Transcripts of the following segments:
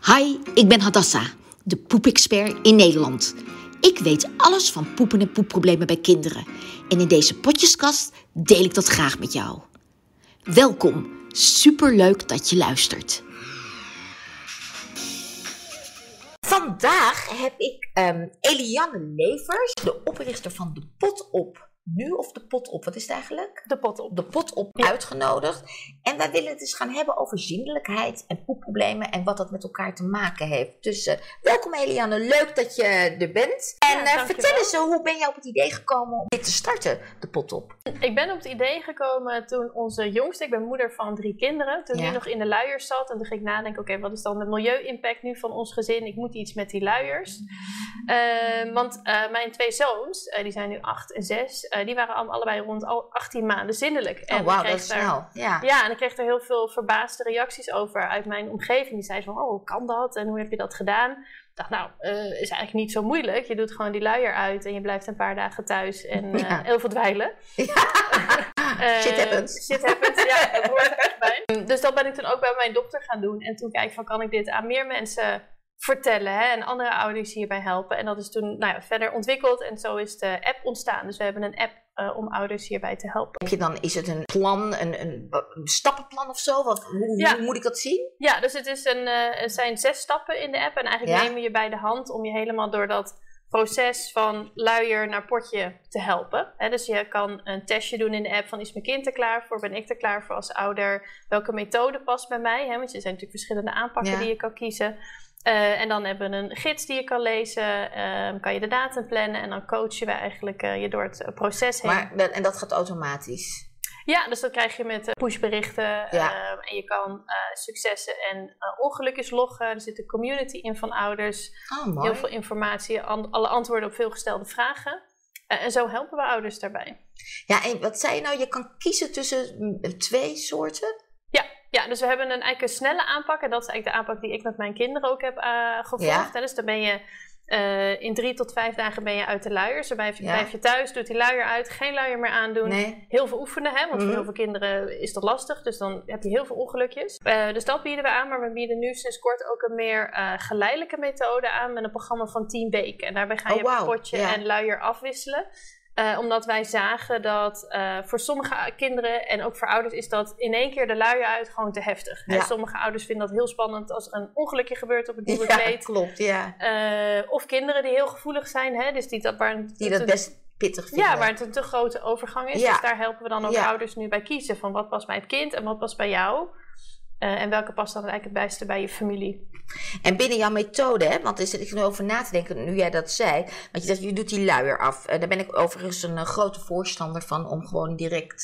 Hi, ik ben Hadassa, de poepexpert in Nederland. Ik weet alles van poepen en poepproblemen bij kinderen. En in deze potjeskast deel ik dat graag met jou. Welkom, superleuk dat je luistert. Vandaag heb ik Eliane Levers, de oprichter van de Pot Op. Nu of de Pot Op, wat is het eigenlijk? De Pot Op. De Pot Op, ja. Uitgenodigd. En wij willen het dus gaan hebben over zindelijkheid en poepproblemen en wat dat met elkaar te maken heeft. Dus welkom Eliane, leuk dat je er bent. En vertel eens, hoe ben jij op het idee gekomen om dit te starten, de Pot Op? Ik ben op het idee gekomen toen onze jongste, ik ben moeder van 3 kinderen, toen die nog in de luiers zat. En toen ging ik nadenken, oké, wat is dan de milieu-impact nu van ons gezin? Ik moet iets met die luiers. Want mijn 2 zoons, die zijn nu 8 en 6, die waren allebei rond al 18 maanden zindelijk. En wauw, dat is snel. Ja, en ik kreeg er heel veel verbaasde reacties over uit mijn omgeving. Die zeiden van, hoe kan dat? En hoe heb je dat gedaan? Ik dacht, is eigenlijk niet zo moeilijk. Je doet gewoon die luier uit en je blijft een paar dagen thuis en heel veel dweilen. Shit happens. Shit happens, ja, dat hoort er echt bij. Dus dat ben ik toen ook bij mijn dokter gaan doen. En toen kijk ik van, kan ik dit aan meer mensen vertellen, hè, en andere ouders hierbij helpen. En dat is toen verder ontwikkeld en zo is de app ontstaan. Dus we hebben een app om ouders hierbij te helpen. Heb je dan, is het een plan, een stappenplan of zo? Hoe moet ik dat zien? Ja, dus het zijn 6 stappen in de app. En eigenlijk nemen we je bij de hand om je helemaal door dat proces van luier naar potje te helpen. Dus je kan een testje doen in de app van, is mijn kind er klaar voor? Ben ik er klaar voor als ouder? Welke methode past bij mij? Want er zijn natuurlijk verschillende aanpakken die je kan kiezen. En dan hebben we een gids die je kan lezen, kan je de datum plannen en dan coachen we eigenlijk je door het proces heen. En dat gaat automatisch? Ja, dus dat krijg je met pushberichten en je kan successen en ongelukjes loggen. Er zit een community in van ouders, heel veel informatie, alle antwoorden op veel gestelde vragen. En zo helpen we ouders daarbij. Ja, en wat zei je nou? Je kan kiezen tussen 2 soorten? Ja, dus we hebben eigenlijk een snelle aanpak. En dat is eigenlijk de aanpak die ik met mijn kinderen ook heb gevolgd. Ja. Dus dan ben je in 3 tot 5 dagen ben je uit de luiers. Dan blijf je thuis, doet die luier uit, geen luier meer aandoen. Nee. Heel veel oefenen, want voor heel veel kinderen is dat lastig. Dus dan heb je heel veel ongelukjes. Dus dat bieden we aan. Maar we bieden nu sinds kort ook een meer geleidelijke methode aan met een programma van 10 weken. En daarbij ga je potje en luier afwisselen. Omdat wij zagen dat voor sommige kinderen en ook voor ouders is dat in één keer de luier uit gewoon te heftig. Ja. Sommige ouders vinden dat heel spannend als er een ongelukje gebeurt op het nieuwe kleed. Klopt, ja. Of kinderen die heel gevoelig zijn, dus die dat best pittig vinden. Ja, waar het een te grote overgang is. Ja. Dus daar helpen we dan ook ouders nu bij kiezen van wat past bij het kind en wat past bij jou. En welke past dan eigenlijk het beste bij je familie? En binnen jouw methode, want er zit ik nu over na te denken, nu jij dat zei, want je zegt, je doet die luier af. Daar ben ik overigens een grote voorstander van, om gewoon direct,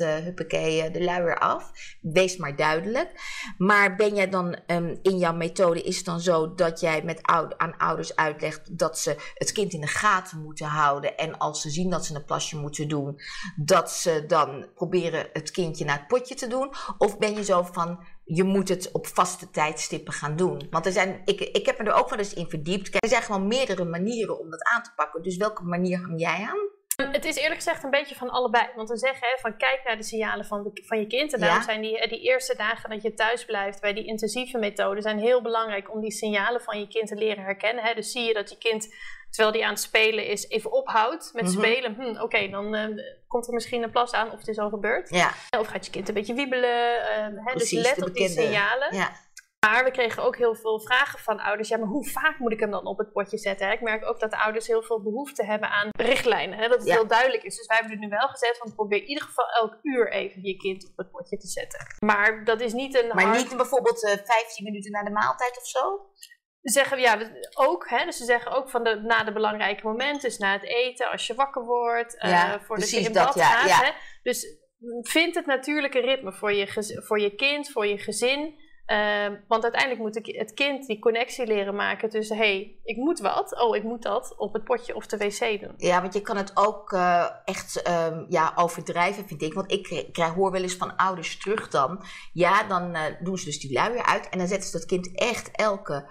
de luier af. Wees maar duidelijk. Maar ben jij dan, in jouw methode, is het dan zo dat jij aan ouders uitlegt dat ze het kind in de gaten moeten houden en als ze zien dat ze een plasje moeten doen, dat ze dan proberen het kindje naar het potje te doen? Of ben je zo van, je moet het op vaste tijdstippen gaan doen? Want ik heb me er ook wel eens in verdiept. Er zijn gewoon meerdere manieren om dat aan te pakken. Dus welke manier hang jij aan? Het is eerlijk gezegd een beetje van allebei. Want we zeggen van kijk naar de signalen van je kind. En daarom zijn die eerste dagen dat je thuis blijft bij die intensieve methode zijn heel belangrijk om die signalen van je kind te leren herkennen. Dus zie je dat je kind, terwijl die aan het spelen is, even ophoudt met spelen. Oké, dan komt er misschien een plas aan of het is al gebeurd. Ja. Of gaat je kind een beetje wiebelen. Precies, dus let op die signalen. Ja. Maar we kregen ook heel veel vragen van ouders. Ja, maar hoe vaak moet ik hem dan op het potje zetten? Ik merk ook dat de ouders heel veel behoefte hebben aan richtlijnen. Dat het heel duidelijk is. Dus wij hebben er nu wel gezet van probeer in ieder geval elk uur even je kind op het potje te zetten. Maar dat is niet een niet bijvoorbeeld 15 minuten na de maaltijd of zo? Zeggen we ook, dus ze zeggen ook van na de belangrijke momenten, dus na het eten, als je wakker wordt, voordat je in bad gaat. Ja. Dus vind het natuurlijke ritme voor je kind, voor je gezin. Want uiteindelijk moet het kind die connectie leren maken tussen ik moet ik moet dat op het potje of de wc doen. Ja, want je kan het ook echt overdrijven, vind ik. Want ik hoor wel eens van ouders terug dan. Ja, dan doen ze dus die luier uit en dan zetten ze dat kind echt elke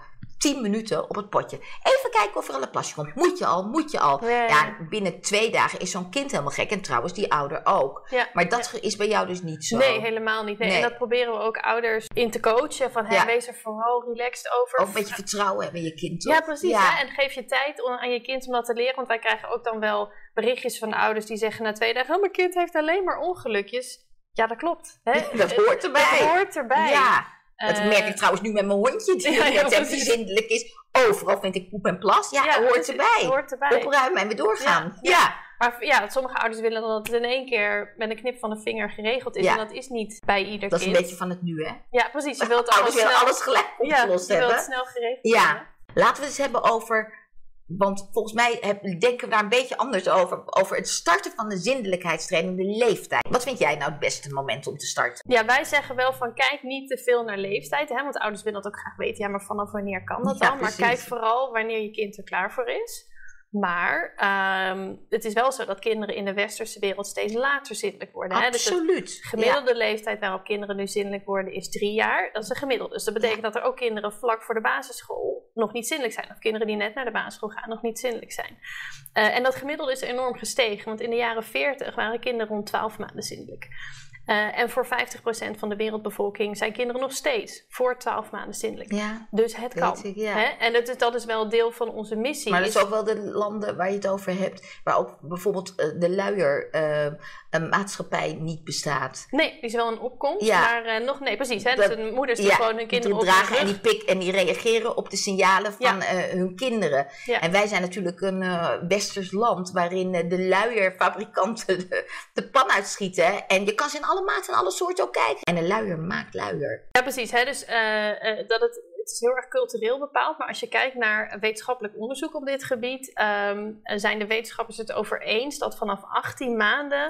10 minuten op het potje. Even kijken of er al een plasje komt. Moet je al. Ja, binnen 2 dagen is zo'n kind helemaal gek. En trouwens, die ouder ook. Ja, maar dat is bij jou dus niet zo. Nee, helemaal niet. Nee. En dat proberen we ook ouders in te coachen. Van, wees er vooral relaxed over. Ook een beetje vertrouwen hebben in je kind, toch? Ja, precies. Ja. Hè? En geef je tijd aan je kind om dat te leren. Want wij krijgen ook dan wel berichtjes van ouders die zeggen na 2 dagen... mijn kind heeft alleen maar ongelukjes. Ja, dat klopt. Hè? Dat hoort erbij. Dat hoort erbij. Ja. Dat merk ik trouwens nu met mijn hondje, die net zindelijk is. Overal vind ik poep en plas. Ja, hoort erbij. Opruimen en weer doorgaan. Ja. Maar sommige ouders willen dat het in 1 keer met een knip van de vinger geregeld is. En dat is niet bij ieder kind. Dat is een beetje van het nu, hè? Ja, precies. Je wilt alles gelijk opgelost hebben. Je wilt snel geregeld hebben. Ja. Laten we het eens hebben over... Want volgens mij denken we daar een beetje anders over. Over het starten van de zindelijkheidstraining, de leeftijd. Wat vind jij nou het beste moment om te starten? Ja, wij zeggen wel van kijk niet te veel naar leeftijd. Hè? Want ouders willen dat ook graag weten. Ja, maar vanaf wanneer kan dat dan? Precies. Maar kijk vooral wanneer je kind er klaar voor is. Maar het is wel zo dat kinderen in de westerse wereld steeds later zindelijk worden. Absoluut. Dus de gemiddelde leeftijd waarop kinderen nu zindelijk worden is 3 jaar. Dat is een gemiddelde. Dus dat betekent dat er ook kinderen vlak voor de basisschool nog niet zindelijk zijn. Of kinderen die net naar de basisschool gaan nog niet zindelijk zijn. En dat gemiddelde is enorm gestegen. Want in de jaren 40 waren kinderen rond 12 maanden zindelijk. En voor 50% van de wereldbevolking zijn kinderen nog steeds voor 12 maanden zindelijk. Ja, dus het kan. Hè? En dat is wel deel van onze missie. Maar dat is ook wel de landen waar je het over hebt, waar ook bijvoorbeeld de luiermaatschappij niet bestaat. Nee, die is wel een opkomst, maar nog nee, precies. Hè? Dus de moeders die gewoon hun kinderen dragen en die reageren op de signalen van hun kinderen. Ja. En wij zijn natuurlijk een westers land waarin de luierfabrikanten de pan uitschieten. En je kan ze in alle maten en alle soorten ook kijken. En een luier maakt luier. Ja, precies. Hè? Dus het is heel erg cultureel bepaald. Maar als je kijkt naar wetenschappelijk onderzoek op dit gebied, zijn de wetenschappers het over eens dat vanaf 18 maanden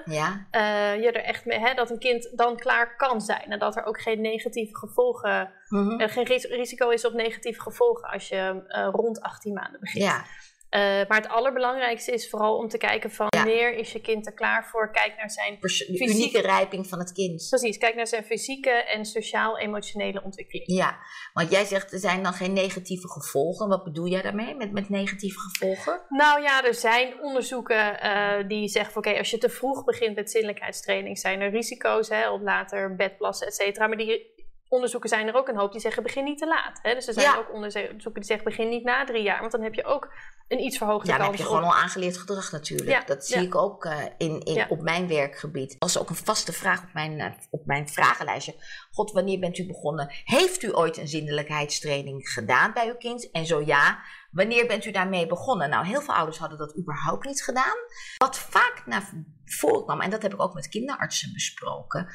je er echt mee, dat een kind dan klaar kan zijn. En dat er ook geen negatieve gevolgen, geen risico is op negatieve gevolgen als je rond 18 maanden begint. Ja. Maar het allerbelangrijkste is vooral om te kijken van wanneer is je kind er klaar voor. Kijk naar zijn unieke rijping van het kind. Precies, kijk naar zijn fysieke en sociaal-emotionele ontwikkeling. Ja, want jij zegt er zijn dan geen negatieve gevolgen. Wat bedoel jij daarmee met negatieve gevolgen? Nou ja, er zijn onderzoeken die zeggen van oké, als je te vroeg begint met zindelijkheidstraining zijn er risico's op later bedplassen, et cetera. Maar die onderzoeken zijn er ook een hoop die zeggen begin niet te laat. Hè? Dus er zijn ook onderzoeken die zeggen begin niet na 3 jaar. Want dan heb je ook een iets verhoogde kans. Ja, dan heb je gewoon al aangeleerd gedrag natuurlijk. Ja, dat zie ik ook op mijn werkgebied. Dat was ook een vaste vraag op mijn vragenlijstje. God, wanneer bent u begonnen? Heeft u ooit een zindelijkheidstraining gedaan bij uw kind? En zo ja, wanneer bent u daarmee begonnen? Nou, heel veel ouders hadden dat überhaupt niet gedaan. Wat vaak naar voren kwam, en dat heb ik ook met kinderartsen besproken,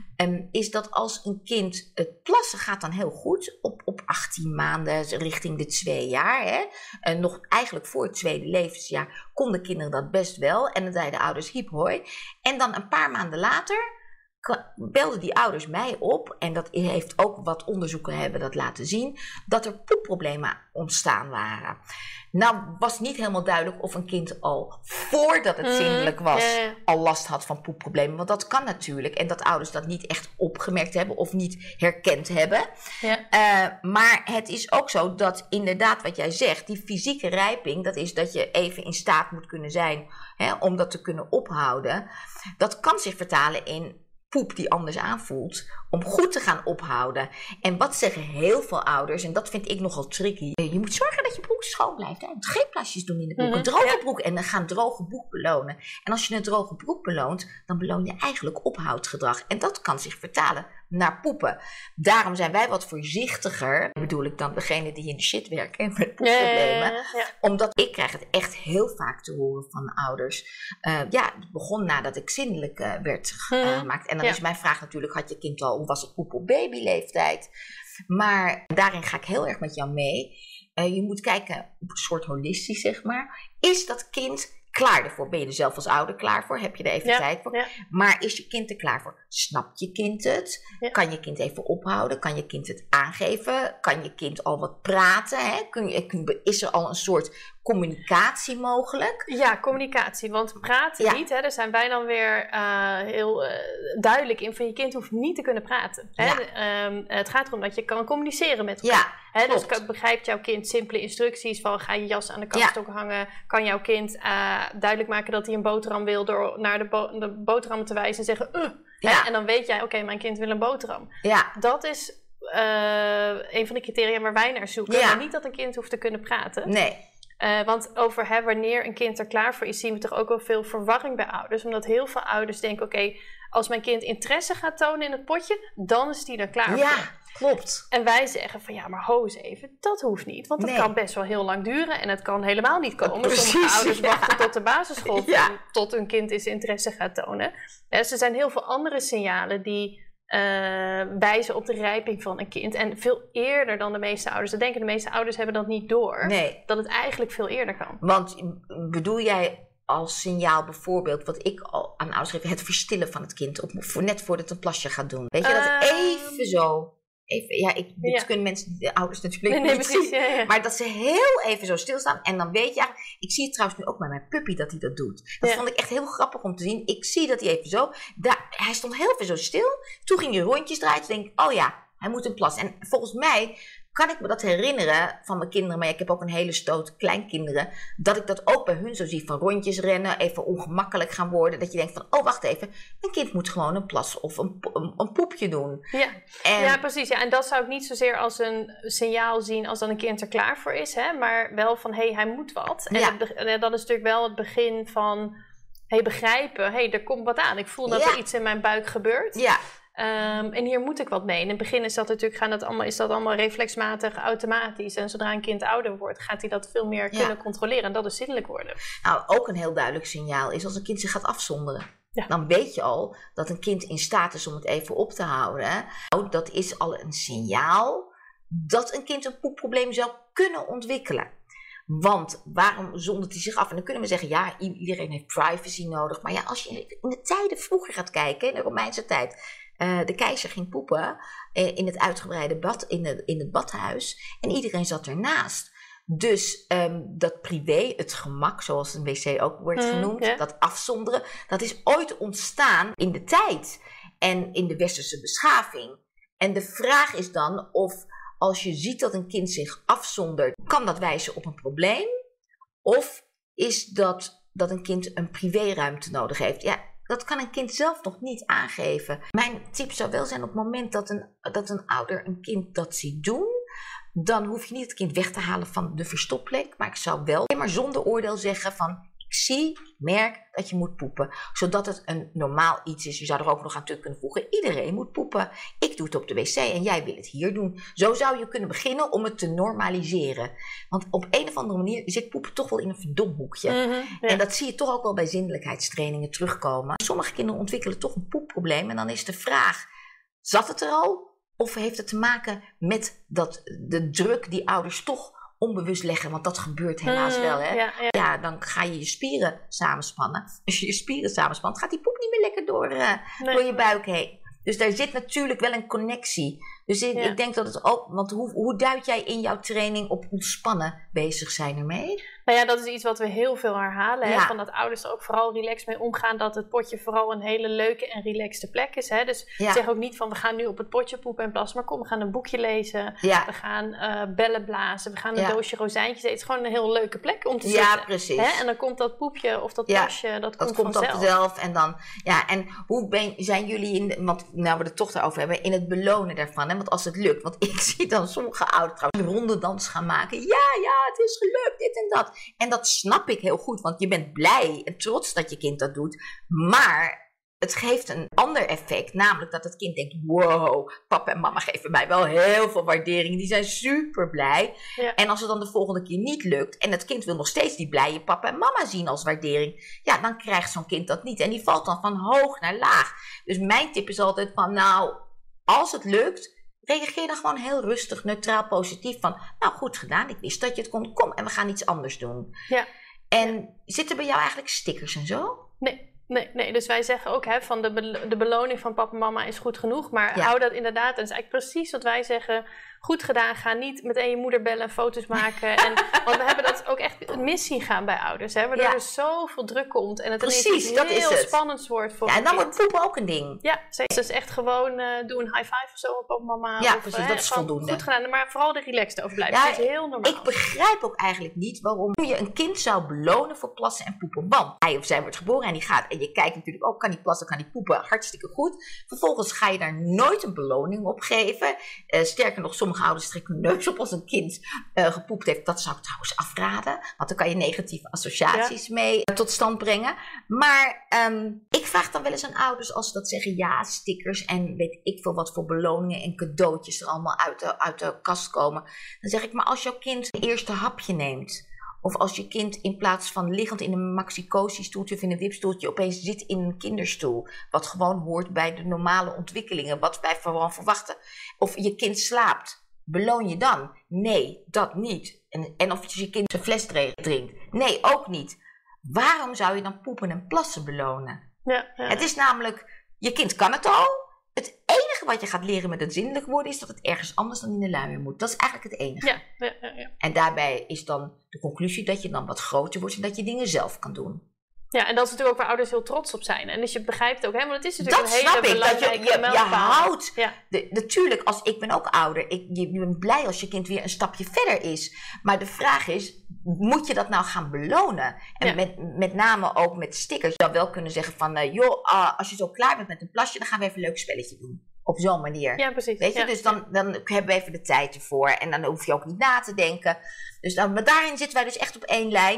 is dat als een kind het plassen gaat dan heel goed op 18 maanden richting de 2 jaar. Hè? Nog eigenlijk voor het 2e levensjaar konden kinderen dat best wel. En dan zeiden de ouders hiep hoi. En dan een paar maanden later belden die ouders mij op, en dat heeft ook wat onderzoeken hebben dat laten zien, dat er poepproblemen ontstaan waren. Nou was niet helemaal duidelijk of een kind al voordat het zindelijk was al last had van poepproblemen. Want dat kan natuurlijk. En dat ouders dat niet echt opgemerkt hebben of niet herkend hebben. Ja. Maar het is ook zo dat inderdaad wat jij zegt, die fysieke rijping, dat is dat je even in staat moet kunnen zijn om dat te kunnen ophouden. Dat kan zich vertalen in poep die anders aanvoelt, om goed te gaan ophouden. En wat zeggen heel veel ouders, en dat vind ik nogal tricky, je moet zorgen dat je broek schoon blijft. Hè? Geen plasjes doen in de broek, een droge broek. En dan gaan droge broek belonen. En als je een droge broek beloont, dan beloon je eigenlijk ophoudgedrag. En dat kan zich vertalen naar poepen. Daarom zijn wij wat voorzichtiger, bedoel ik dan degene die in de shit werken met poepproblemen. Omdat ik krijg het echt heel vaak te horen van ouders. Het begon nadat ik zindelijk werd gemaakt. En dan is mijn vraag natuurlijk, had je kind al, was het poep op babyleeftijd? Maar daarin ga ik heel erg met jou mee. Je moet kijken op een soort holistisch, zeg maar. Is dat kind klaar ervoor? Ben je er zelf als ouder klaar voor? Heb je er even tijd voor? Ja. Maar is je kind er klaar voor? Snapt je kind het? Ja. Kan je kind even ophouden? Kan je kind het aangeven? Kan je kind al wat praten? Hè? Is er al een soort communicatie mogelijk? Ja, communicatie. Want praten niet. Hè? Daar zijn wij dan weer heel duidelijk in. Van je kind hoeft niet te kunnen praten. Hè? Het gaat erom dat je kan communiceren met elkaar. Ja. Hè, dus begrijpt jouw kind simpele instructies van ga je jas aan de kapstok hangen? Kan jouw kind duidelijk maken dat hij een boterham wil door naar de boterhammen te wijzen en zeggen hè? En dan weet jij, oké, mijn kind wil een boterham. Ja. Dat is een van de criteria waar wij naar zoeken. Maar niet dat een kind hoeft te kunnen praten. Nee. Want over wanneer een kind er klaar voor is, zien we toch ook wel veel verwarring bij ouders. Omdat heel veel ouders denken, oké, als mijn kind interesse gaat tonen in het potje, dan is die er klaar voor. Ja, klopt. En wij zeggen van ja, maar ho eens even, dat hoeft niet. Want dat kan best wel heel lang duren en het kan helemaal niet komen. Precies, sommige ouders wachten tot de basisschool tot hun kind eens interesse gaat tonen. Dus er zijn heel veel andere signalen die wijzen op de rijping van een kind. En veel eerder dan de meeste ouders. Dat denken de meeste ouders hebben dat niet door. Nee. Dat het eigenlijk veel eerder kan. Want bedoel jij als signaal bijvoorbeeld, wat ik al aan ouders geef, het verstillen van het kind, net voordat het een plasje gaat doen. Weet je, dat even zo... Dit kunnen mensen, de ouders natuurlijk niet zien. Ja. Maar dat ze heel even zo stilstaan. En dan weet je, ik zie het trouwens nu ook bij mijn puppy dat hij dat doet. Dat vond ik echt heel grappig om te zien. Ik zie dat hij even zo, hij stond heel even zo stil. Toen ging hij rondjes draaien. Toen denk ik, oh ja, hij moet een plas. En volgens mij kan ik me dat herinneren van mijn kinderen. Maar ik heb ook een hele stoot kleinkinderen. Dat ik dat ook bij hun zo zie. Van rondjes rennen, even ongemakkelijk gaan worden. Dat je denkt van, oh wacht even. Een kind moet gewoon een plas of een poepje doen. Ja, precies. Ja. En dat zou ik niet zozeer als een signaal zien als dan een kind er klaar voor is. Hè? Maar wel van, hij moet wat. En dat is natuurlijk wel het begin van begrijpen. Er komt wat aan. Ik voel dat er iets in mijn buik gebeurt. Ja. En hier moet ik wat mee. In het begin is dat natuurlijk is dat allemaal reflexmatig, automatisch. En zodra een kind ouder wordt, gaat hij dat veel meer kunnen controleren. En dat is zinnelijk worden. Nou, ook een heel duidelijk signaal is als een kind zich gaat afzonderen. Ja. Dan weet je al dat een kind in staat is om het even op te houden. Nou, dat is al een signaal dat een kind een poepprobleem zou kunnen ontwikkelen. Want waarom zondert hij zich af? En dan kunnen we zeggen, iedereen heeft privacy nodig. Maar als je in de tijden vroeger gaat kijken, in de Romeinse tijd. De keizer ging poepen in het uitgebreide bad, in het badhuis. En iedereen zat ernaast. Dus dat privé, het gemak, zoals een wc ook wordt genoemd, dat afzonderen, dat is ooit ontstaan in de tijd. En in de westerse beschaving. En de vraag is dan of als je ziet dat een kind zich afzondert, kan dat wijzen op een probleem? Of is dat een kind een privéruimte nodig heeft? Ja, dat kan een kind zelf nog niet aangeven. Mijn tip zou wel zijn op het moment dat een ouder een kind dat ziet doen, dan hoef je niet het kind weg te halen van de verstopplek. Maar ik zou wel maar zonder oordeel zeggen van, ik merk dat je moet poepen. Zodat het een normaal iets is. Je zou er ook nog aan toe kunnen voegen. Iedereen moet poepen. Ik doe het op de wc en jij wil het hier doen. Zo zou je kunnen beginnen om het te normaliseren. Want op een of andere manier zit poepen toch wel in een verdomhoekje. En dat zie je toch ook wel bij zindelijkheidstrainingen terugkomen. Sommige kinderen ontwikkelen toch een poepprobleem. En dan is de vraag, zat het er al? Of heeft het te maken met de druk die ouders toch onbewust leggen, want dat gebeurt helaas wel. Hè? Ja, dan ga je je spieren samenspannen. Als je je spieren samenspant, gaat die poep niet meer lekker door je buik heen. Dus daar zit natuurlijk wel een connectie. Dus ik denk dat het ook, want hoe duid jij in jouw training op ontspannen bezig zijn ermee? Nou ja, dat is iets wat we heel veel herhalen. Hè? Van dat ouders er ook vooral relaxed mee omgaan. Dat het potje vooral een hele leuke en relaxte plek is. Hè? Dus zeg ook niet van we gaan nu op het potje poepen en plassen. Maar kom, we gaan een boekje lezen. We gaan bellen blazen. We gaan een doosje rozijntjes eten. Het is gewoon een heel leuke plek om te zitten. Ja, precies. Hè? En dan komt dat poepje of dat plasje, dat komt vanzelf. En dan, en hoe zijn jullie want nou we het toch daarover hebben, in het belonen daarvan. Hè? Want als het lukt, want ik zie dan sommige ouders trouwens een ronde dans gaan maken. Ja, het is gelukt, dit en dat. En dat snap ik heel goed, want je bent blij en trots dat je kind dat doet. Maar het geeft een ander effect, namelijk dat het kind denkt, wow, papa en mama geven mij wel heel veel waardering. Die zijn super blij. Ja. En als het dan de volgende keer niet lukt en het kind wil nog steeds die blije papa en mama zien als waardering, ja, dan krijgt zo'n kind dat niet. En die valt dan van hoog naar laag. Dus mijn tip is altijd van, nou, als het lukt, reageer dan gewoon heel rustig, neutraal, positief van, nou goed gedaan, ik wist dat je het kon, kom en we gaan iets anders doen. Ja. En zitten bij jou eigenlijk stickers en zo? Nee, dus wij zeggen ook van de beloning van papa en mama is goed genoeg, maar hou dat inderdaad, en dat is eigenlijk precies wat wij zeggen, goed gedaan. Ga niet meteen je moeder bellen en foto's maken. Want we hebben dat ook echt mis zien gaan bij ouders. Hè, waardoor er zoveel druk komt. En het precies, dat heel spannend wordt voor en dan wordt poepen ook een ding. Ja, dus echt gewoon doe een high five of zo op mama. Ja, of, precies, dat is voldoende. Goed gedaan, maar vooral er relaxed over blijven. Ja, dat is heel normaal. Ik begrijp ook eigenlijk niet waarom je een kind zou belonen voor plassen en poepen. Want hij of zij wordt geboren en die gaat. En je kijkt natuurlijk ook, kan die plassen, kan die poepen. Hartstikke goed. Vervolgens ga je daar nooit een beloning op geven. Sterker nog, sommige ouders trekken hun neus op als een kind gepoept heeft. Dat zou ik trouwens afraden. Want dan kan je negatieve associaties mee tot stand brengen. Maar ik vraag dan wel eens aan ouders als ze dat zeggen. Ja, stickers en weet ik veel wat voor beloningen en cadeautjes er allemaal uit de kast komen. Dan zeg ik, maar als jouw kind een eerste hapje neemt. Of als je kind in plaats van liggend in een maxi-cosi-stoeltje of in een wipstoeltje opeens zit in een kinderstoel. Wat gewoon hoort bij de normale ontwikkelingen. Wat wij vooral verwachten. Of je kind slaapt. Beloon je dan? Nee, dat niet. En of je kind een fles drinkt? Nee, ook niet. Waarom zou je dan poepen en plassen belonen? Ja. Het is namelijk, je kind kan het al. Het enige wat je gaat leren met het zindelijk worden is dat het ergens anders dan in de luier moet. Dat is eigenlijk het enige. Ja. En daarbij is dan de conclusie dat je dan wat groter wordt en dat je dingen zelf kan doen. Ja, en dat is natuurlijk ook waar ouders heel trots op zijn. En dus je begrijpt ook, hè, want het is natuurlijk dat een hele belangrijke mijlpaal. Je houdt. Ja. Natuurlijk, ik ben ook ouder. Je bent blij als je kind weer een stapje verder is. Maar de vraag is, moet je dat nou gaan belonen? En met name ook met stickers. Je zou wel kunnen zeggen van, als je zo klaar bent met een plasje, dan gaan we even een leuk spelletje doen. Op zo'n manier. Ja, precies. Weet je, dus dan hebben we even de tijd ervoor. En dan hoef je ook niet na te denken. Dus maar daarin zitten wij dus echt op één lijn.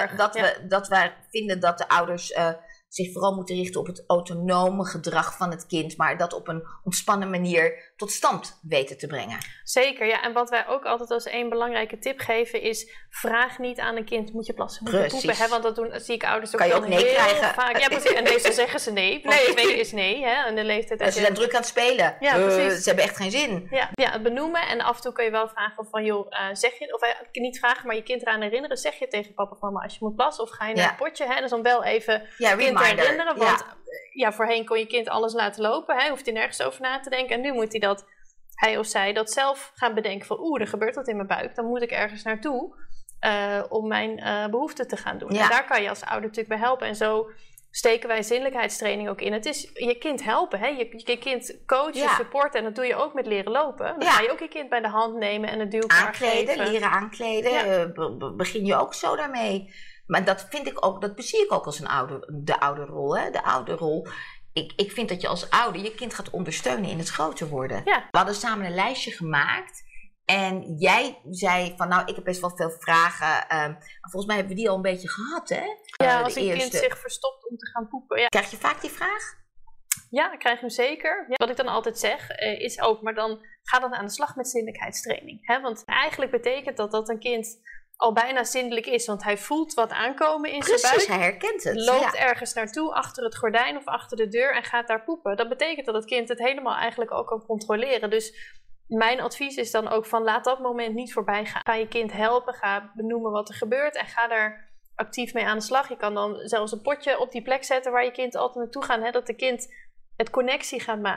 Dat we vinden dat de ouders zich vooral moeten richten op het autonome gedrag van het kind. Maar dat op een ontspannen manier tot stand weten te brengen. Zeker, ja. En wat wij ook altijd als één belangrijke tip geven is, vraag niet aan een kind, moet je plassen, moet je poepen. Hè? Want dat zie ik ouders ook, kan je ook nee heel krijgen. Vaak. Ja, precies. En meestal zeggen ze nee. Want nee is nee, hè. En de leeftijd ze zijn druk aan het spelen. Ja, precies. Ze hebben echt geen zin. Ja, het benoemen. En af en toe kun je wel vragen van, zeg je, of niet vragen, maar je kind eraan herinneren. Zeg je tegen papa of mama als je moet plassen of ga je naar het potje. Hè? Dus dan wel even kind herinneren. Want voorheen kon je kind alles laten lopen. Hè? Hoeft hij nergens over na te denken. En nu moet hij of zij dat zelf gaan bedenken van, er gebeurt wat in mijn buik. Dan moet ik ergens naartoe om mijn behoeften te gaan doen. Ja. En daar kan je als ouder natuurlijk bij helpen. En zo steken wij zinnelijkheidstraining ook in. Het is je kind helpen. Hè? Je kind coachen, supporten. En dat doe je ook met leren lopen. Dan ga je ook je kind bij de hand nemen en een duwkaart geven. Leren aankleden. Ja. Begin je ook zo daarmee. Maar dat vind ik ook, dat bezie ik ook als de ouderrol. Hè? De ouderrol. Ik vind dat je als ouder je kind gaat ondersteunen in het groter worden. Ja. We hadden samen een lijstje gemaakt. En jij zei van, ik heb best wel veel vragen. Volgens mij hebben we die al een beetje gehad, hè? Ja, als een kind zich verstopt om te gaan poepen. Ja. Krijg je vaak die vraag? Ja, ik krijg hem zeker. Ja, wat ik dan altijd zeg is ook, maar dan ga dan aan de slag met zindelijkheidstraining. Hè? Want eigenlijk betekent dat een kind al bijna zindelijk is, want hij voelt wat aankomen in zijn buik. Precies, hij herkent het. Loopt ergens naartoe, achter het gordijn of achter de deur en gaat daar poepen. Dat betekent dat het kind het helemaal eigenlijk ook kan controleren. Dus mijn advies is dan ook van, laat dat moment niet voorbij gaan. Ga je kind helpen, ga benoemen wat er gebeurt en ga daar actief mee aan de slag. Je kan dan zelfs een potje op die plek zetten waar je kind altijd naartoe gaat. Hè, dat de kind de connectie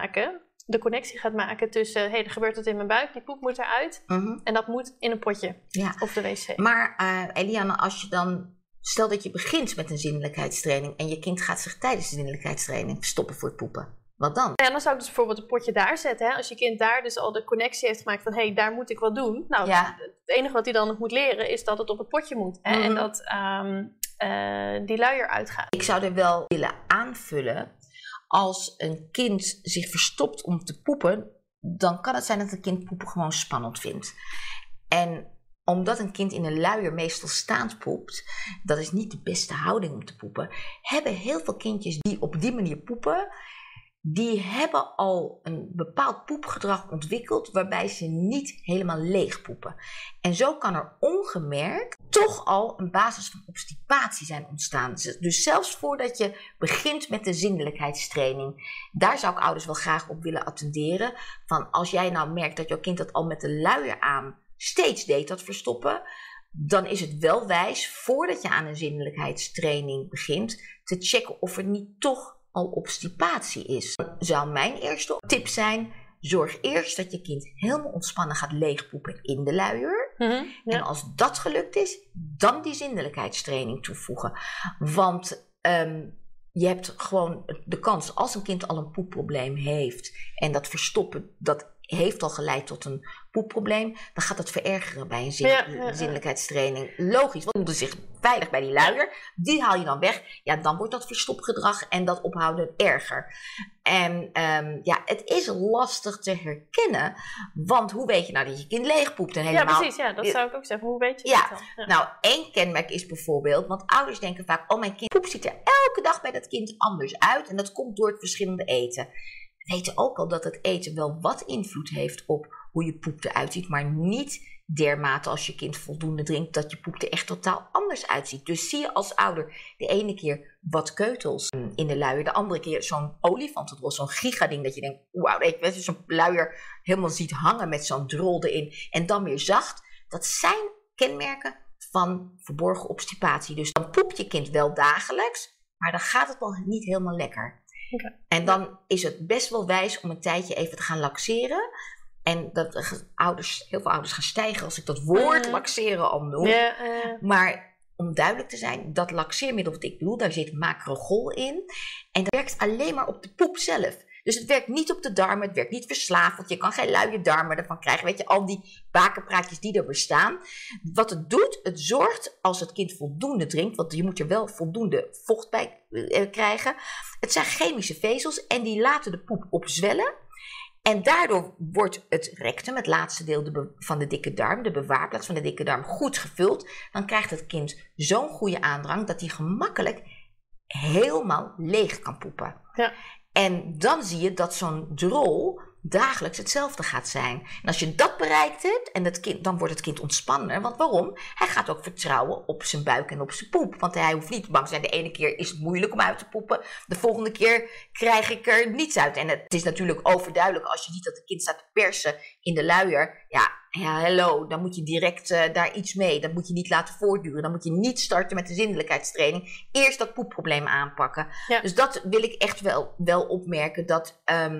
gaat maken tussen, er gebeurt wat in mijn buik, die poep moet eruit. En dat moet in een potje of de wc. Maar Eliane, als je dan, stel dat je begint met een zinnelijkheidstraining en je kind gaat zich tijdens de zinnelijkheidstraining stoppen voor het poepen. Wat dan? Ja, dan zou ik dus bijvoorbeeld een potje daar zetten. Hè? Als je kind daar dus al de connectie heeft gemaakt van, daar moet ik wat doen. Nou, het enige wat hij dan nog moet leren is dat het op het potje moet. Hè? En dat die luier uitgaat. Ik zou er wel willen aanvullen, als een kind zich verstopt om te poepen, dan kan het zijn dat een kind poepen gewoon spannend vindt. En omdat een kind in een luier meestal staand poept, dat is niet de beste houding om te poepen, hebben heel veel kindjes die op die manier poepen, die hebben al een bepaald poepgedrag ontwikkeld waarbij ze niet helemaal leeg poepen. En zo kan er ongemerkt toch al een basis van obstipatie zijn ontstaan. Dus zelfs voordat je begint met de zindelijkheidstraining, daar zou ik ouders wel graag op willen attenderen. Van als jij nou merkt dat jouw kind dat al met de luier aan steeds deed, dat verstoppen, dan is het wel wijs, voordat je aan een zindelijkheidstraining begint, te checken of er niet toch al obstipatie is. Zou mijn eerste tip zijn, zorg eerst dat je kind helemaal ontspannen gaat leegpoepen in de luier. Ja. En als dat gelukt is, dan die zindelijkheidstraining toevoegen. Want je hebt gewoon de kans, als een kind al een poepprobleem heeft en dat verstoppen, dat heeft al geleid tot een poepprobleem, dan gaat het verergeren bij een zindelijkheidstraining. Logisch, want voelde zich veilig bij die luier, die haal je dan weg. Ja, dan wordt dat verstopgedrag en dat ophouden erger. En het is lastig te herkennen, want hoe weet je nou dat je kind leegpoept? En helemaal, ja, precies, dat zou ik ook zeggen. Hoe weet je dat dan? Ja. Nou, 1 kenmerk is bijvoorbeeld, want ouders denken vaak, oh, mijn kind poep ziet er elke dag bij dat kind anders uit en dat komt door het verschillende eten. We weten ook al dat het eten wel wat invloed heeft op hoe je poep eruit ziet, maar niet dermate als je kind voldoende drinkt dat je poep er echt totaal anders uitziet. Dus zie je als ouder de ene keer wat keutels in de luier, de andere keer zo'n olifantenrol, zo'n gigading dat je denkt, wauw, dat je zo'n luier helemaal ziet hangen met zo'n drol erin en dan weer zacht. Dat zijn kenmerken van verborgen obstipatie. Dus dan poept je kind wel dagelijks, maar dan gaat het wel niet helemaal lekker. Okay. En dan is het best wel wijs om een tijdje even te gaan laxeren. En dat heel veel ouders gaan stijgen als ik dat woord laxeren al noem. Maar om duidelijk te zijn, dat laxeermiddel wat ik bedoel, daar zit macrogol in. En dat werkt alleen maar op de poep zelf. Dus het werkt niet op de darmen, het werkt niet verslavend. Je kan geen luie darmen ervan krijgen. Weet je, al die bakenpraatjes die er bestaan. Wat het doet, het zorgt als het kind voldoende drinkt. Want je moet er wel voldoende vocht bij krijgen. Het zijn chemische vezels en die laten de poep opzwellen. En daardoor wordt het rectum, het laatste deel van de dikke darm, de bewaarplaats van de dikke darm, goed gevuld. Dan krijgt het kind zo'n goede aandrang dat hij gemakkelijk helemaal leeg kan poepen. Ja. En dan zie je dat zo'n drol dagelijks hetzelfde gaat zijn. En als je dat bereikt hebt, en dan wordt het kind ontspanner. Want waarom? Hij gaat ook vertrouwen op zijn buik en op zijn poep. Want hij hoeft niet bang te zijn. De ene keer is het moeilijk om uit te poepen. De volgende keer krijg ik er niets uit. En het is natuurlijk overduidelijk als je ziet dat het kind staat te persen in de luier. Ja, hallo, dan moet je direct daar iets mee. Dat moet je niet laten voortduren. Dan moet je niet starten met de zindelijkheidstraining. Eerst dat poepprobleem aanpakken. Ja. Dus dat wil ik echt wel opmerken. Dat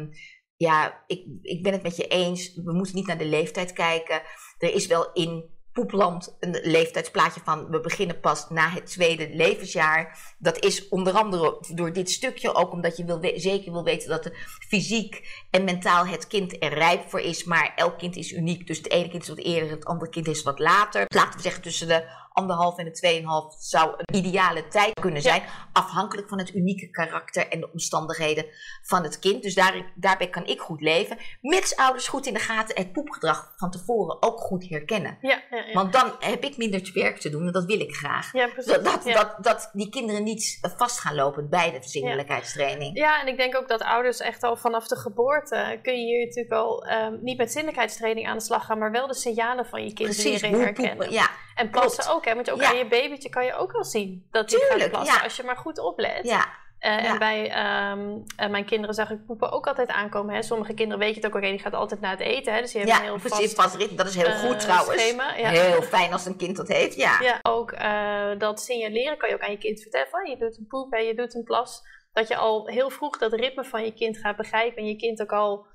ik ben het met je eens. We moeten niet naar de leeftijd kijken. Er is wel in poepland een leeftijdsplaatje van we beginnen pas na het 2e levensjaar. Dat is onder andere door dit stukje ook omdat je zeker wil weten dat er fysiek en mentaal het kind er rijp voor is. Maar elk kind is uniek. Dus het ene kind is wat eerder, het andere kind is wat later. Laten we zeggen tussen de 1,5 en de 2,5 zou een ideale tijd kunnen zijn. Ja. Afhankelijk van het unieke karakter en de omstandigheden van het kind. Dus daarbij kan ik goed leven. Mits ouders goed in de gaten het poepgedrag van tevoren ook goed herkennen. Ja. Want dan heb ik minder werk te doen en dat wil ik graag. Ja, dat die kinderen niet vast gaan lopen bij de zindelijkheidstraining. Ja, en ik denk ook dat ouders echt al vanaf de geboorte kun je hier natuurlijk al niet met zindelijkheidstraining aan de slag gaan, maar wel de signalen van je kind leren herkennen. Poepen, ja. En plassen ook, hè? Want ook aan je babytje kan je ook wel zien dat die gaat plassen als je maar goed oplet. Ja. En bij mijn kinderen zag ik poepen ook altijd aankomen. Hè? Sommige kinderen weet je het ook, die gaat altijd na het eten. Hè? Dus die hebben een heel vast ritme. Dat is heel goed trouwens. Schema, heel fijn als een kind dat heeft, ja. Ook dat signaleren kan je ook aan je kind vertellen. Van, je doet een poep en je doet een plas. Dat je al heel vroeg dat ritme van je kind gaat begrijpen. En je kind ook al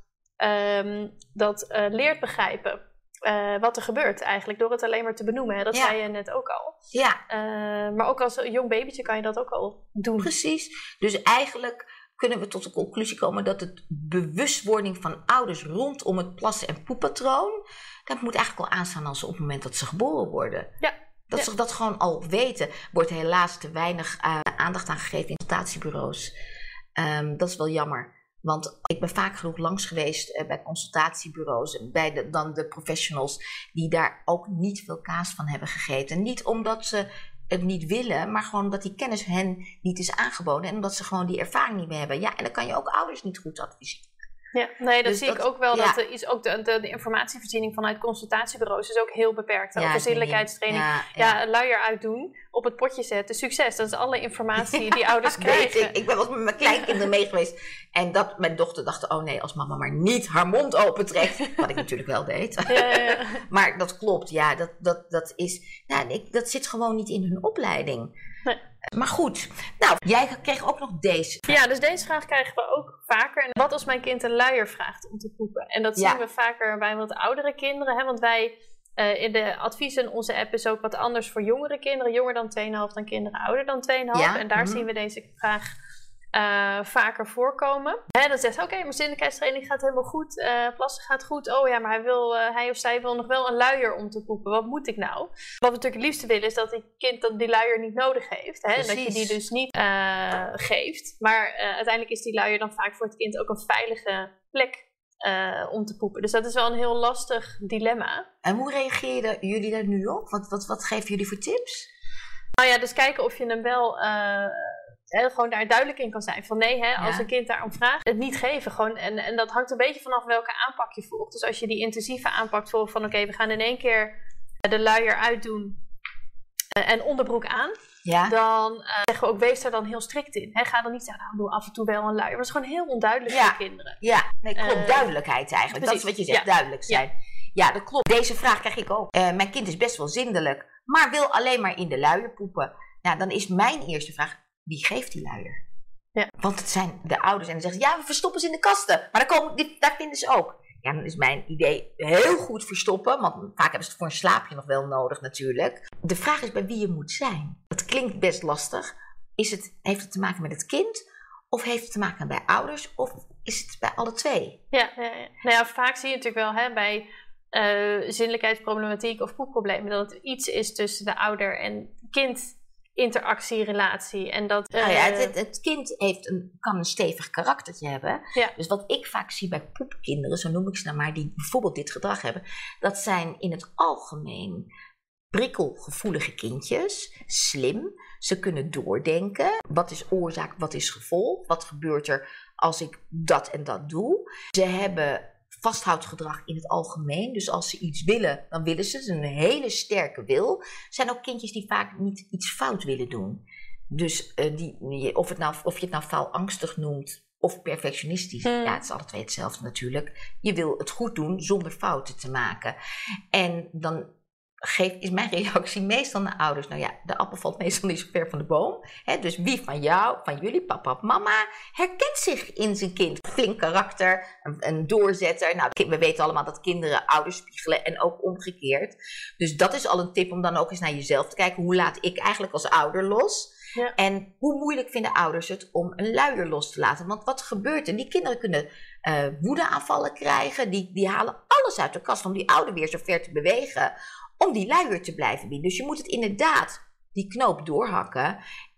leert begrijpen. Wat er gebeurt eigenlijk, door het alleen maar te benoemen. Hè? Dat zei je net ook al. Ja. Maar ook als jong babytje kan je dat ook al doen. Precies. Dus eigenlijk kunnen we tot de conclusie komen dat het bewustwording van ouders rondom het plassen- en poeppatroon, dat moet eigenlijk al aanstaan als op het moment dat ze geboren worden. Ja. Dat ze dat gewoon al weten. Wordt helaas te weinig aandacht aan gegeven in consultatiebureaus. Dat is wel jammer. Want ik ben vaak genoeg langs geweest bij consultatiebureaus, bij dan de professionals die daar ook niet veel kaas van hebben gegeten. Niet omdat ze het niet willen, maar gewoon omdat die kennis hen niet is aangeboden en omdat ze gewoon die ervaring niet meer hebben. Ja, en dan kan je ook ouders niet goed adviseren. Ja, nee, dat zie ik ook wel. Dat is ook de informatievoorziening vanuit consultatiebureaus is ook heel beperkt. Over zindelijkheidstraining. Luier uitdoen. op het potje zetten. Succes, dat is alle informatie die ouders krijgen. Ik ben wel eens met mijn kleinkinderen mee geweest. En dat mijn dochter dacht, oh nee, als mama maar niet haar mond opentrekt. Wat ik natuurlijk wel deed. Ja. Maar dat klopt, ja. Dat is, dat zit gewoon niet in hun opleiding. Nee. Maar goed, nou, jij kreeg ook nog deze vraag. Ja, dus deze vraag krijgen we ook vaker. En wat als mijn kind een luier vraagt om te poepen? En dat zien we vaker bij wat oudere kinderen. Hè? Want wij, in de adviezen in onze app is ook wat anders voor jongere kinderen. Jonger dan 2,5 dan kinderen ouder dan 2,5. Ja? En daar zien we deze vraag vaker voorkomen. Hè, dan zegt ze, oké, mijn zinnelijkheidstraining gaat helemaal goed. Plassen gaat goed. Oh ja, maar hij of zij wil nog wel een luier om te poepen. Wat moet ik nou? Wat we natuurlijk het liefste willen is dat het kind die luier niet nodig heeft. Hè? En dat je die dus niet geeft. Maar uiteindelijk is die luier dan vaak voor het kind ook een veilige plek om te poepen. Dus dat is wel een heel lastig dilemma. En hoe reageren jullie daar nu op? Wat geven jullie voor tips? Nou ja, dus kijken of je hem wel gewoon daar duidelijk in kan zijn. Van nee, als een kind daarom vraagt, het niet geven. Gewoon, en dat hangt een beetje vanaf welke aanpak je volgt. Dus als je die intensieve aanpak volgt van oké, we gaan in één keer de luier uitdoen en onderbroek aan. Ja. Dan zeggen we ook, wees daar dan heel strikt in. Ga dan niet zeggen, nou, doe af en toe wel een luier. Dat is gewoon heel onduidelijk voor kinderen. Ja, nee, klopt. Duidelijkheid eigenlijk. Precies. Dat is wat je zegt, duidelijk zijn. Ja, dat klopt. Deze vraag krijg ik ook. Mijn kind is best wel zindelijk, maar wil alleen maar in de luier poepen. Nou, dan is mijn eerste vraag, wie geeft die luier? Ja. Want het zijn de ouders en dan zeggen ze, ja, we verstoppen ze in de kasten. Maar daar vinden ze ook. Ja, dan is mijn idee heel goed verstoppen, want vaak hebben ze het voor een slaapje nog wel nodig natuurlijk. De vraag is bij wie je moet zijn. Dat klinkt best lastig. Heeft het te maken met het kind? Of heeft het te maken bij ouders? Of is het bij alle twee? Ja. Nou ja, vaak zie je natuurlijk wel bij zinnelijkheidsproblematiek of poepproblemen dat het iets is tussen de ouder en kind. Interactierelatie. En dat, het kind kan een stevig karaktertje hebben. Ja. Dus wat ik vaak zie bij poepkinderen, zo noem ik ze nou maar, die bijvoorbeeld dit gedrag hebben, dat zijn in het algemeen prikkelgevoelige kindjes, slim. Ze kunnen doordenken. Wat is oorzaak, wat is gevolg? Wat gebeurt er als ik dat en dat doe? Ze hebben vasthoudgedrag in het algemeen. Dus als ze iets willen, dan willen ze. Het is een hele sterke wil. Er zijn ook kindjes die vaak niet iets fout willen doen. Dus of je het nou faalangstig noemt of perfectionistisch. Ja, het is alle twee hetzelfde natuurlijk. Je wil het goed doen zonder fouten te maken. En dan is mijn reactie meestal naar ouders. Nou ja, de appel valt meestal niet zo ver van de boom. Dus wie van jou, van jullie, papa of mama, herkent zich in zijn kind? Flink karakter, een doorzetter. Nou, we weten allemaal dat kinderen ouders spiegelen en ook omgekeerd. Dus dat is al een tip om dan ook eens naar jezelf te kijken. Hoe laat ik eigenlijk als ouder los? Ja. En hoe moeilijk vinden ouders het om een luier los te laten? Want wat gebeurt er? Die kinderen kunnen woedeaanvallen krijgen. Die halen alles uit de kast om die ouder weer zo ver te bewegen om die luier te blijven bieden. Dus je moet het inderdaad, die knoop doorhakken.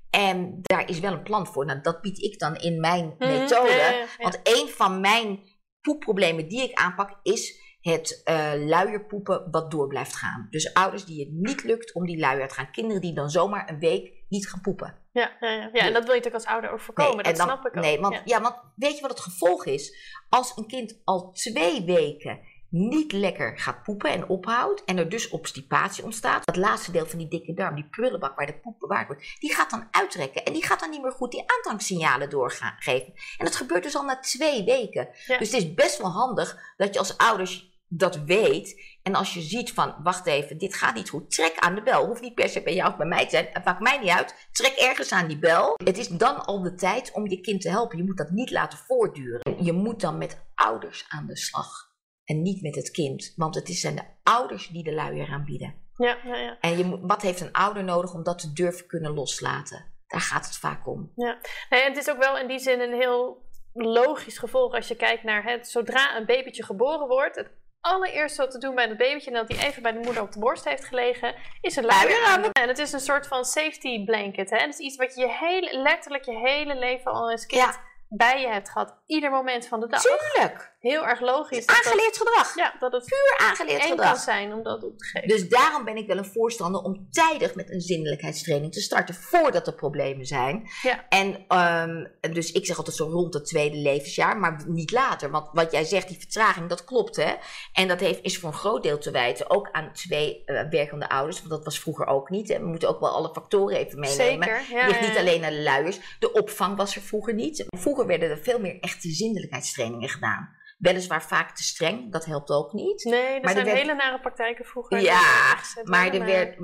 En daar is wel een plan voor. Nou, dat bied ik dan in mijn methode. Ja. Want een van mijn poepproblemen die ik aanpak is het luierpoepen wat door blijft gaan. Dus ouders die het niet lukt om die luier te gaan. Kinderen die dan zomaar een week niet gaan poepen. Ja, en dat wil je natuurlijk als ouder ook voorkomen. Dat snap ik ook. Nee, want weet je wat het gevolg is? Als een kind al 2 weken niet lekker gaat poepen en ophoudt en er dus obstipatie ontstaat, dat laatste deel van die dikke darm, die prullenbak waar de poep bewaard wordt, die gaat dan uitrekken en die gaat dan niet meer goed die aandrangssignalen doorgeven. En dat gebeurt dus al na 2 weken. Ja. Dus het is best wel handig dat je als ouders dat weet en als je ziet van, wacht even, dit gaat niet goed, trek aan de bel. Hoeft niet per se bij jou of bij mij te zijn, het maakt mij niet uit. Trek ergens aan die bel. Het is dan al de tijd om je kind te helpen. Je moet dat niet laten voortduren. Je moet dan met ouders aan de slag. En niet met het kind. Want het zijn de ouders die de luier aanbieden. Ja. En wat heeft een ouder nodig om dat te durven kunnen loslaten? Daar gaat het vaak om. Ja. En het is ook wel in die zin een heel logisch gevolg als je kijkt naar zodra een babytje geboren wordt. Het allereerste wat te doen bij het babytje, nadat hij even bij de moeder op de borst heeft gelegen, is een luier aan. En het is een soort van safety blanket. Het is iets wat je letterlijk je hele leven al als kind bij je hebt gehad, ieder moment van de dag. Tuurlijk. Heel erg logisch. Aangeleerd gedrag. Ja, dat het puur aangeleerd gedrag kan zijn om dat op te geven. Dus daarom ben ik wel een voorstander om tijdig met een zindelijkheidstraining te starten, voordat er problemen zijn. Ja. En dus ik zeg altijd zo rond het 2e levensjaar, maar niet later. Want wat jij zegt, die vertraging, dat klopt, hè. En dat is voor een groot deel te wijten ook aan 2 werkende ouders, want dat was vroeger ook niet. Hè. We moeten ook wel alle factoren even meenemen. Zeker, ja, het ligt niet alleen aan de luiers. De opvang was er vroeger niet. Vroeger werden er veel meer echte zindelijkheidstrainingen gedaan. Weliswaar vaak te streng, dat helpt ook niet. Nee, er zijn hele nare praktijken vroeger. Ja, maar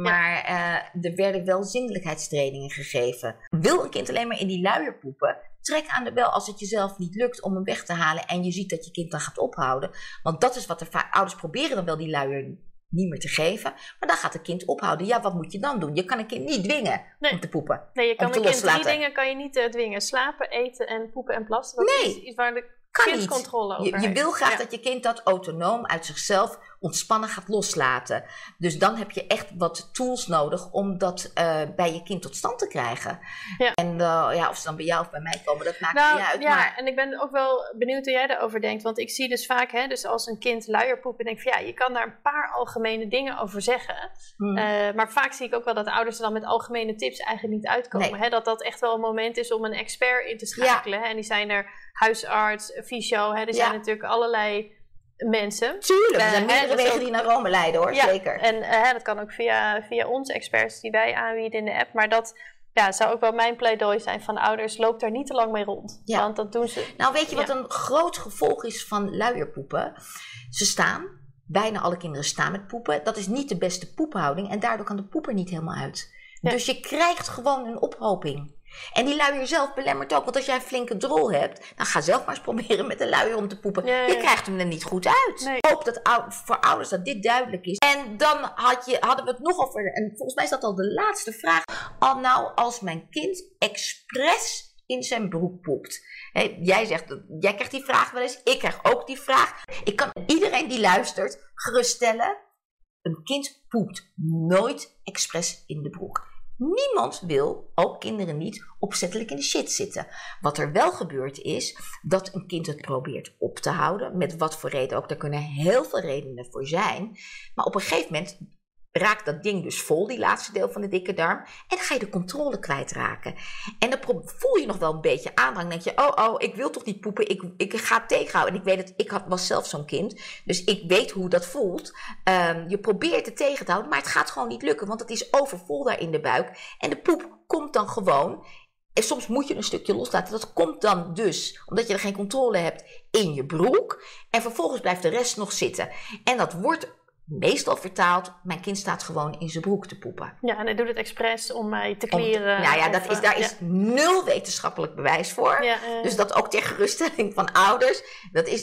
er werden wel zindelijkheidstrainingen gegeven. Wil een kind alleen maar in die luier poepen, trek aan de bel als het jezelf niet lukt om hem weg te halen en je ziet dat je kind dan gaat ophouden. Want dat is wat er vaak, ouders proberen dan wel die luier niet meer te geven, maar dan gaat het kind ophouden. Ja, wat moet je dan doen? Je kan een kind niet dwingen om te poepen. Nee, je kan een kind 3 dingen kan je niet dwingen. Slapen, eten en poepen en plassen. Dat is iets waar de kind controle over heeft. Je wil graag dat je kind dat autonoom uit zichzelf ontspannen gaat loslaten. Dus dan heb je echt wat tools nodig om dat bij je kind tot stand te krijgen. Ja. En of ze dan bij jou of bij mij komen, dat maakt niet uit. Ja, maar en ik ben ook wel benieuwd hoe jij daarover denkt. Want ik zie dus vaak, dus als een kind luierpoept, denk ik van je kan daar een paar algemene dingen over zeggen. Maar vaak zie ik ook wel dat ouders er dan met algemene tips eigenlijk niet uitkomen. Nee. Dat echt wel een moment is om een expert in te schakelen. En die zijn er huisarts, fysio, er zijn natuurlijk allerlei mensen. Tuurlijk, er zijn meerdere wegen die naar Rome leiden hoor, zeker. En dat kan ook via onze experts die wij aanbieden in de app. Maar dat zou ook wel mijn pleidooi zijn van ouders, loop daar niet te lang mee rond. Ja. Want dat doen ze. Nou, weet je wat een groot gevolg is van luierpoepen? Ze staan, bijna alle kinderen staan met poepen. Dat is niet de beste poephouding en daardoor kan de poep er niet helemaal uit. Ja. Dus je krijgt gewoon een ophoping. En die luier zelf belemmert ook. Want als jij een flinke drol hebt, dan ga zelf maar eens proberen met de luier om te poepen. Ja. Je krijgt hem er niet goed uit. Nee. Ik hoop dat voor ouders dat dit duidelijk is. En dan hadden we het nog over, en volgens mij is dat al de laatste vraag. Nou, als mijn kind expres in zijn broek poept. Jij krijgt die vraag wel eens. Ik krijg ook die vraag. Ik kan iedereen die luistert geruststellen. Een kind poept nooit expres in de broek. Niemand wil, ook kinderen niet, opzettelijk in de shit zitten. Wat er wel gebeurt is dat een kind het probeert op te houden. Met wat voor reden ook. Daar kunnen heel veel redenen voor zijn. Maar op een gegeven moment raakt dat ding dus vol, die laatste deel van de dikke darm. En dan ga je de controle kwijtraken. En dan voel je nog wel een beetje aandrang. Dan denk je, ik wil toch niet poepen. Ik ga het tegenhouden. En ik weet het, was zelf zo'n kind. Dus ik weet hoe dat voelt. Je probeert het tegen te houden, maar het gaat gewoon niet lukken. Want het is overvol daar in de buik. En de poep komt dan gewoon. En soms moet je een stukje loslaten. Dat komt dan dus, omdat je er geen controle hebt, in je broek. En vervolgens blijft de rest nog zitten. En dat wordt meestal vertaald, mijn kind staat gewoon in zijn broek te poepen. Ja, en hij doet het expres om mij te kleren. Daar is 0 wetenschappelijk bewijs voor. Dus dat ook ter geruststelling van ouders. Dat is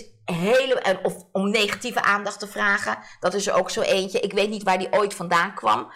of om negatieve aandacht te vragen. Dat is er ook zo eentje. Ik weet niet waar die ooit vandaan kwam.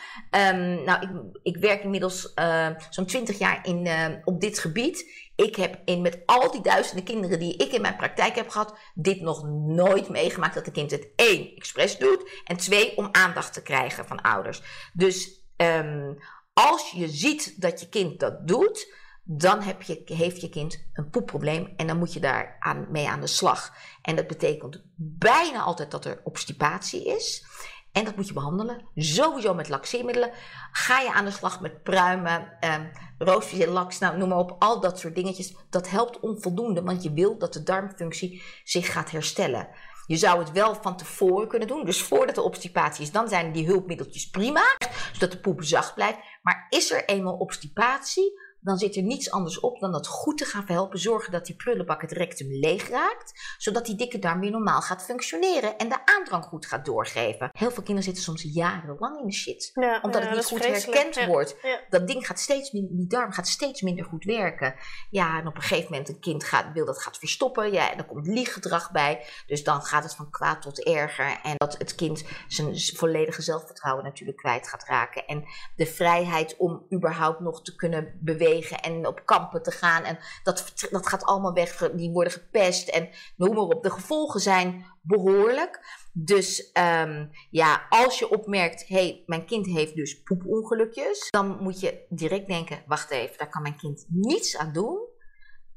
Ik werk inmiddels zo'n 20 jaar op dit gebied. Ik heb met al die duizenden kinderen die ik in mijn praktijk heb gehad, dit nog nooit meegemaakt dat een kind het 1 expres doet en 2 om aandacht te krijgen van ouders. Dus als je ziet dat je kind dat doet, dan heeft je kind een poepprobleem en dan moet je daar mee aan de slag. En dat betekent bijna altijd dat er obstipatie is. En dat moet je behandelen. Sowieso met laxeermiddelen. Ga je aan de slag met pruimen, roosvisier, lax, noem maar op. Al dat soort dingetjes. Dat helpt onvoldoende, want je wil dat de darmfunctie zich gaat herstellen. Je zou het wel van tevoren kunnen doen. Dus voordat er obstipatie is, dan zijn die hulpmiddeltjes prima. Zodat de poep zacht blijft. Maar is er eenmaal obstipatie, dan zit er niets anders op dan dat goed te gaan verhelpen. Zorgen dat die prullenbak het rectum leeg raakt. Zodat die dikke darm weer normaal gaat functioneren. En de aandrang goed gaat doorgeven. Heel veel kinderen zitten soms jarenlang in de shit. Omdat het niet goed herkend wordt. Ja. Dat ding gaat die darm gaat steeds minder goed werken. Ja, en op een gegeven moment een kind wil dat gaat verstoppen. Ja, en dan komt lieggedrag bij. Dus dan gaat het van kwaad tot erger. En dat het kind zijn volledige zelfvertrouwen natuurlijk kwijt gaat raken. En de vrijheid om überhaupt nog te kunnen bewegen en op kampen te gaan. En dat gaat allemaal weg. Die worden gepest en noem maar op. De gevolgen zijn behoorlijk. Dus als je opmerkt, mijn kind heeft dus poepongelukjes, dan moet je direct denken, wacht even, daar kan mijn kind niets aan doen.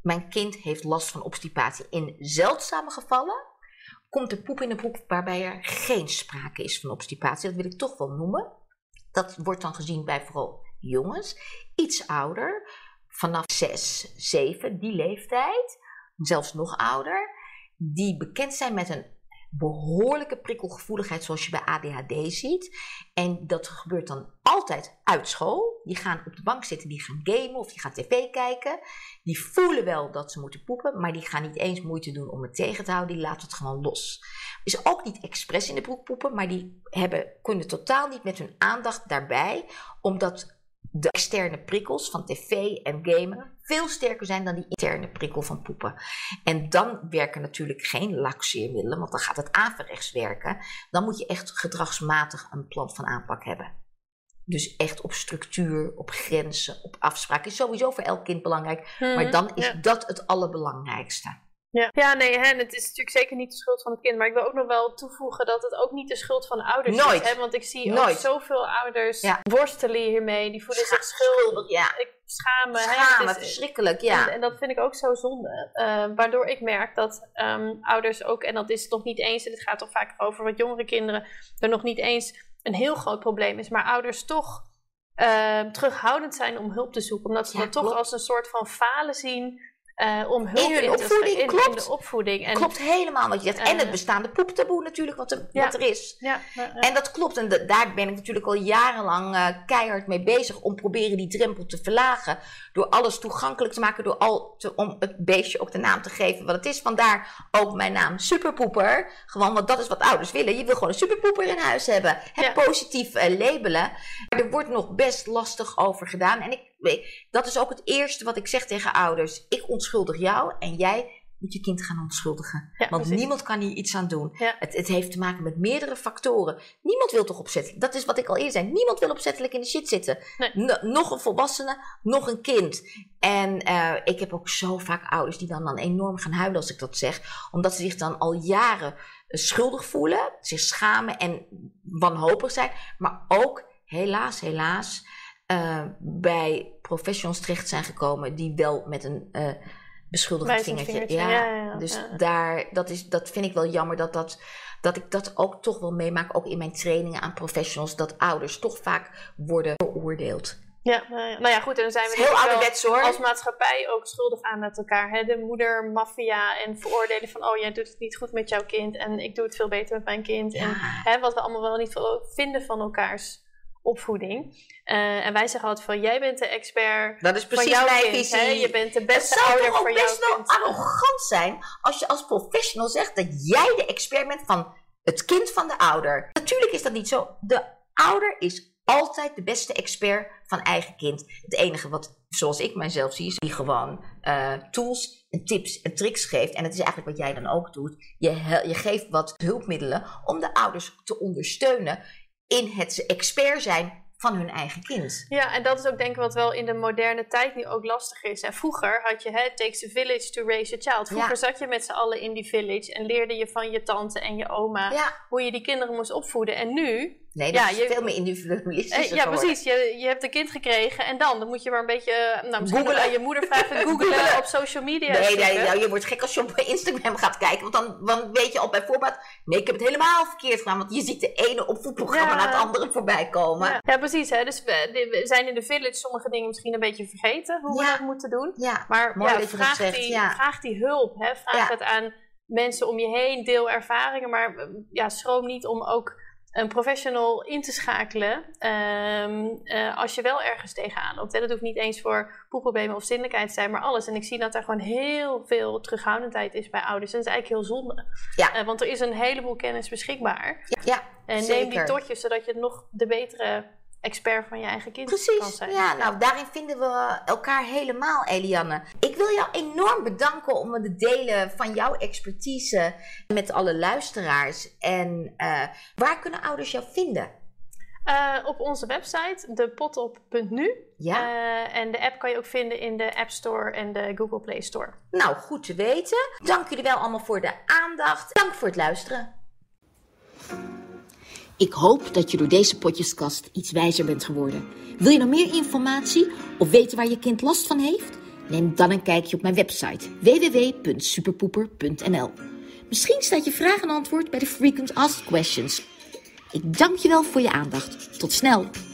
mijn kind heeft last van obstipatie. In zeldzame gevallen komt er poep in de broek waarbij er geen sprake is van obstipatie. Dat wil ik toch wel noemen. Dat wordt dan gezien bij vooral jongens. Iets ouder, vanaf 6, 7, die leeftijd, zelfs nog ouder, die bekend zijn met een behoorlijke prikkelgevoeligheid zoals je bij ADHD ziet. En dat gebeurt dan altijd uit school. Die gaan op de bank zitten, die gaan gamen of die gaan tv kijken. Die voelen wel dat ze moeten poepen, maar die gaan niet eens moeite doen om het tegen te houden. Die laten het gewoon los. Is ook niet expres in de broek poepen, maar die kunnen totaal niet met hun aandacht daarbij, omdat de externe prikkels van tv en gamen veel sterker zijn dan die interne prikkel van poepen. En dan werken natuurlijk geen laxeermiddelen, want dan gaat het averechts werken. Dan moet je echt gedragsmatig een plan van aanpak hebben. Dus echt op structuur, op grenzen, op afspraken. Is sowieso voor elk kind belangrijk, maar dan is dat het allerbelangrijkste. Ja, nee, en het is natuurlijk zeker niet de schuld van het kind. Maar ik wil ook nog wel toevoegen dat het ook niet de schuld van de ouders is. Hè? Want ik zie ook zoveel ouders worstelen hiermee. Die voelen zich schuldig. Ja. Schamen, verschrikkelijk, En dat vind ik ook zo zonde. Waardoor ik merk dat ouders ook, en dat is nog niet eens, en het gaat toch vaak over wat jongere kinderen, er nog niet eens een heel groot probleem is. Maar ouders toch terughoudend zijn om hulp te zoeken. Omdat ze dat toch als een soort van falen zien. Om hulp in de opvoeding. En, klopt helemaal wat je zegt. En het bestaande poeptaboe natuurlijk, wat er is. En dat klopt. En daar ben ik natuurlijk al jarenlang keihard mee bezig om proberen die drempel te verlagen. Door alles toegankelijk te maken, om het beestje ook de naam te geven wat het is. Vandaar ook mijn naam Superpoeper. Gewoon, want dat is wat ouders willen. Je wil gewoon een superpoeper in huis hebben. Het positief labelen. Maar er wordt nog best lastig over gedaan. En dat is ook het eerste wat ik zeg tegen ouders. Ik onschuldig jou en jij moet je kind gaan onschuldigen. Want precies. Niemand kan hier iets aan doen. Ja. Het heeft te maken met meerdere factoren. Niemand wil toch opzettelijk. Dat is wat ik al eerder zei. Niemand wil opzettelijk in de shit zitten. Nee. Nog een volwassene, nog een kind. En ik heb ook zo vaak ouders die dan enorm gaan huilen als ik dat zeg. Omdat ze zich dan al jaren schuldig voelen. Zich schamen en wanhopig zijn. Maar ook helaas bij professionals terecht zijn gekomen die wel met een beschuldigend vingertje. Dus dat vind ik wel jammer dat ik dat ook toch wel meemaak, ook in mijn trainingen aan professionals, dat ouders toch vaak worden veroordeeld. Ja, nou ja, goed, en dan zijn we heel ouderwets, hoor. Als maatschappij ook schuldig aan met elkaar. Hè? De moedermafia en veroordelen van, jij doet het niet goed met jouw kind en ik doe het veel beter met mijn kind. Ja. En wat we allemaal wel niet vinden van elkaars opvoeding. En wij zeggen altijd van, jij bent de expert dat is precies van jouw mijn kind. Visie. Je bent de beste ouder voor jouw kind. Het zou best wel arrogant zijn als je als professional zegt dat jij de expert bent van het kind van de ouder. Natuurlijk is dat niet zo. De ouder is altijd de beste expert van eigen kind. Het enige wat, zoals ik mijzelf zie, is die gewoon tools en tips en tricks geeft. En het is eigenlijk wat jij dan ook doet. Je geeft wat hulpmiddelen om de ouders te ondersteunen in het expert zijn van hun eigen kind. Ja, en dat is ook denk ik wat wel in de moderne tijd nu ook lastig is. En vroeger had je, it takes a village to raise a child. Vroeger zat je met z'n allen in die village en leerde je van je tante en je oma hoe je die kinderen moest opvoeden. En nu... Nee, dat is veel meer individualistischer geworden. Precies. Je hebt een kind gekregen en dan moet je maar een beetje... misschien aan je moeder vragen, googlen op social media. Nee, je wordt gek als je op Instagram gaat kijken. Want dan weet je al bij voorbaat... Nee, ik heb het helemaal verkeerd gedaan. Want je ziet de ene opvoedprogramma naar het andere voorbij komen. Ja, precies. Hè? Dus we zijn in de village sommige dingen misschien een beetje vergeten. Hoe we dat moeten doen. Ja, maar vraag die hulp. Hè? Vraag het aan mensen om je heen. Deel ervaringen. Maar schroom niet om ook... een professional in te schakelen als je wel ergens tegenaan loopt. Dat hoeft niet eens voor poepproblemen of zindelijkheid te zijn, maar alles. En ik zie dat er gewoon heel veel terughoudendheid is bij ouders. En dat is eigenlijk heel zonde. Ja. Want er is een heleboel kennis beschikbaar. Ja, en neem die tot je, zodat je nog de betere expert van je eigen kind kan zijn. Ja, nou daarin vinden we elkaar helemaal, Elianne. Ik wil jou enorm bedanken om het delen van jouw expertise met alle luisteraars. En waar kunnen ouders jou vinden? Op onze website, depotop.nu. Ja. En de app kan je ook vinden in de App Store en de Google Play Store. Nou, goed te weten. Dank jullie wel allemaal voor de aandacht. Dank voor het luisteren. Ik hoop dat je door deze potjeskast iets wijzer bent geworden. Wil je nog meer informatie of weten waar je kind last van heeft? Neem dan een kijkje op mijn website www.superpoeper.nl. Misschien staat je vraag en antwoord bij de Frequent Asked Questions. Ik dank je wel voor je aandacht. Tot snel!